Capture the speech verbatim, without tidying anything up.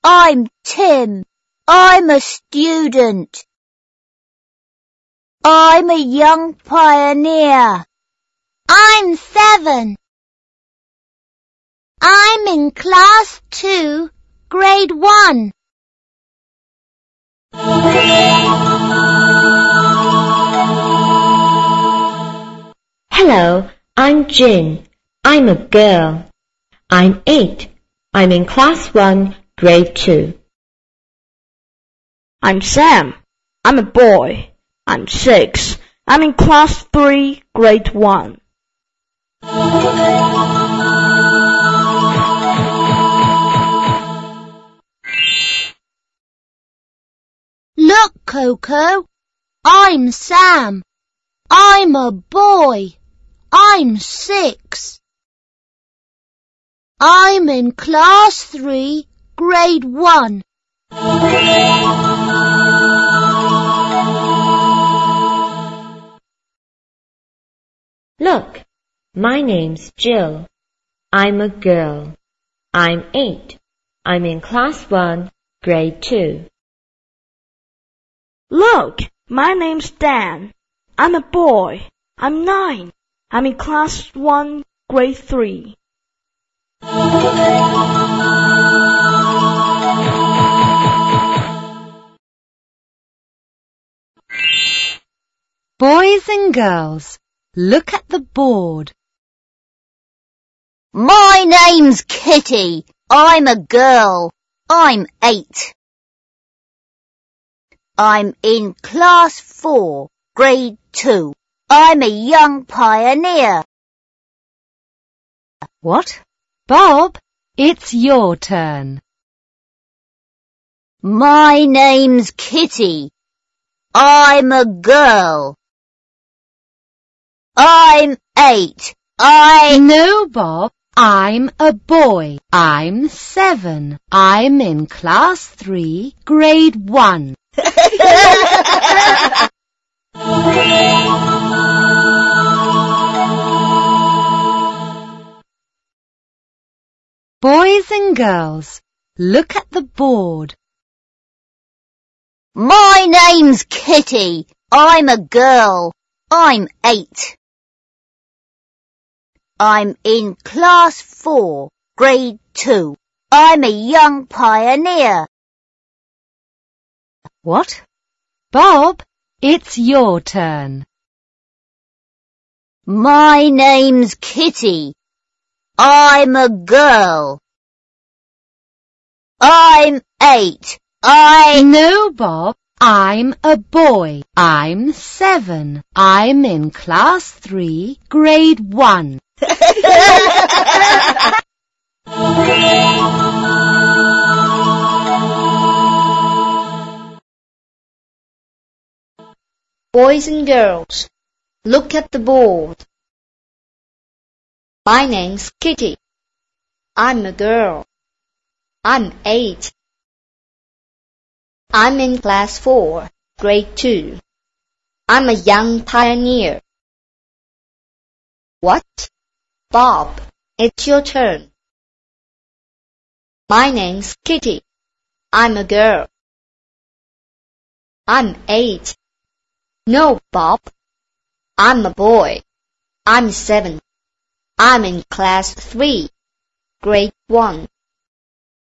I'm Tim. I'm a student. I'm a young pioneer. I'm seven. I'm in class two, grade one. Hello, I'm Jin. I'm a girl. I'm eight. I'm in class one, grade two. I'm Sam. I'm a boy. I'm six. I'm in class three, grade one. Look, Coco. I'm Sam. I'm a boy. I'm six. I'm in class three, grade one. Look, my name's Jill. I'm a girl. I'm eight. I'm in class one, grade two. Look, my name's Dan. I'm a boy. I'm nine. I'm in class one, grade three. Boys and girls, look at the board. My name's Kitty. I'm a girl. I'm eight. I'm in class four, grade two. I'm a young pioneer. What? Bob, it's your turn. My name's Kitty. I'm a girl. I'm eight. I... No, Bob. I'm a boy. I'm seven. I'm in class three, grade one. Boys and girls, look at the board. My name's Kitty. I'm a girl. I'm eight. I'm in class four, grade two. I'm a young pioneer. What? Bob, it's your turn. My name's Kitty. I'm a girl. I'm eight. I... No, Bob. I'm a boy. I'm seven. I'm in class three, grade one. Boys and girls, look at the board. My name's Kitty. I'm a girl. I'm eight. I'm in class four, grade two. I'm a young pioneer. What? Bob, it's your turn. My name's Kitty. I'm a girl. I'm eight. No, Bob. I'm a boy. I'm seven. I'm in class three, grade one.